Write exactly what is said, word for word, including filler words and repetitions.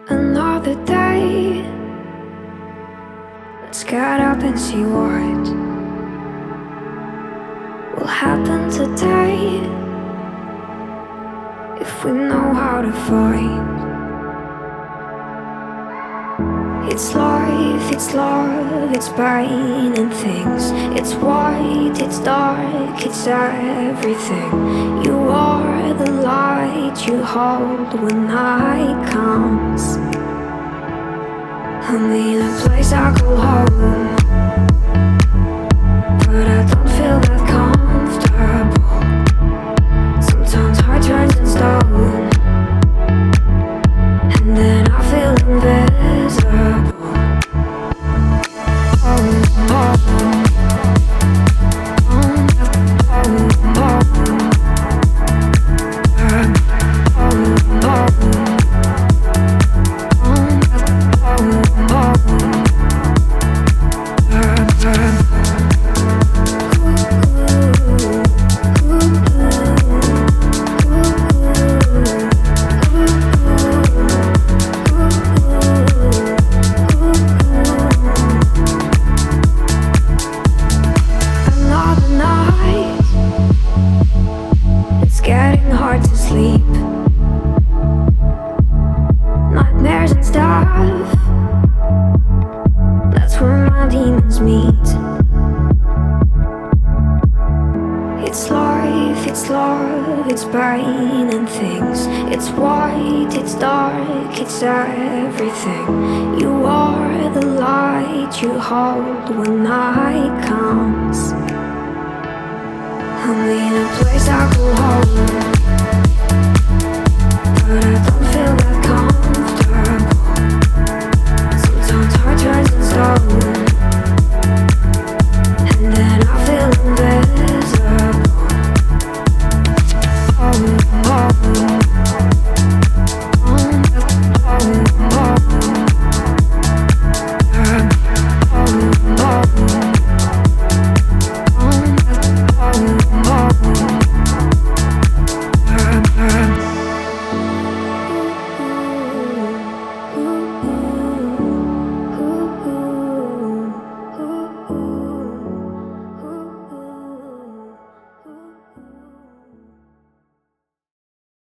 Another day, let's get up and see what will happen today if we know how to fight. It's life, it's love, it's pain and things. It's white, it's dark, it's everything. You are the light you hold when night comes. I'm in a place I call home, but I don't feel that comfortable. Sometimes heart turns in stone, and then I feel invisible. Oh, oh, oh. Getting hard to sleep, nightmares and stuff. That's where my demons meet. It's life, it's love, it's pain and things. It's white, it's dark, it's everything. You are the light you hold when night comes. I'm in a place I call home.